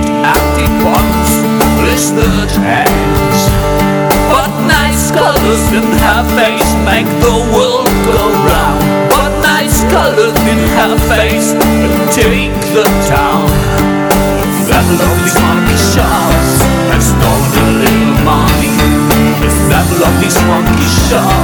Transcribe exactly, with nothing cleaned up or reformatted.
sweet acting ones, blistered hands. But nice colors in her face make the world go round. But nice colors in her face take the town. That lovely monkey shots has stolen a little money. That lovely monkey shots